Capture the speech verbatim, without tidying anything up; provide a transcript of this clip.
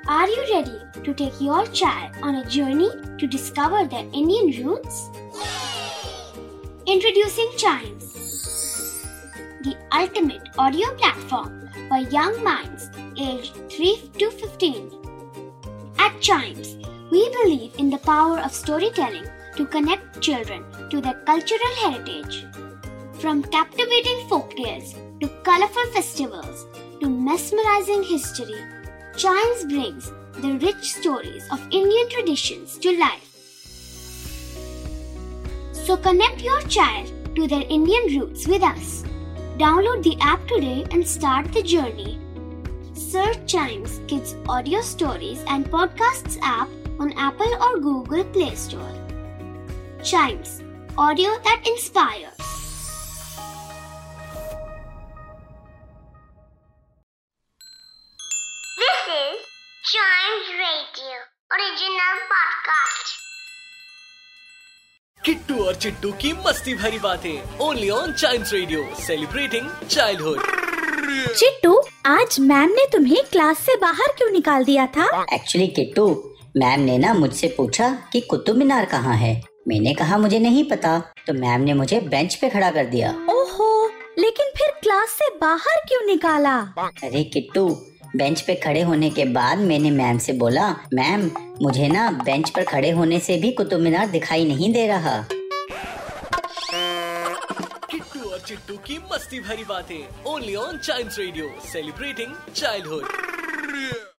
Are you ready to take your child on a journey to discover their Indian roots? Introducing Chimes, the ultimate audio platform for young minds aged three to fifteen. At Chimes, we believe in the power of storytelling to connect children to their cultural heritage. From captivating folktales to colorful festivals to mesmerizing history, Chimes brings the rich stories of Indian traditions to life. So connect your child to their Indian roots with us. Download the app today and start the journey. Search Chimes Kids Audio Stories and Podcasts app on Apple or Google Play Store. Chimes, audio that inspires. This is Chimes Radio, original podcast. Kittu और चिट्टू की मस्ती भरी बातें only on Chimes radio, celebrating childhood. Chittu, आज ma'am ने तुम्हें class से बाहर क्यों निकाल दिया था? एक्चुअली किट्टू, मैम ने ना मुझसे पूछा कि कुतुब मीनार कहाँ है। मैंने कहा मुझे नहीं पता, तो मैम ने मुझे बेंच पे खड़ा कर दिया। ओहो, लेकिन फिर क्लास से बाहर क्यों निकाला? अरे किट्टू, बेंच पे खड़े होने के बाद मैंने मैम से बोला, मैम मुझे ना बेंच पर खड़े होने से भी कुतुब मीनार दिखाई नहीं दे रहा। किट्टू और चिट्टू की मस्ती भरी बातें only on Chimes radio, celebrating childhood.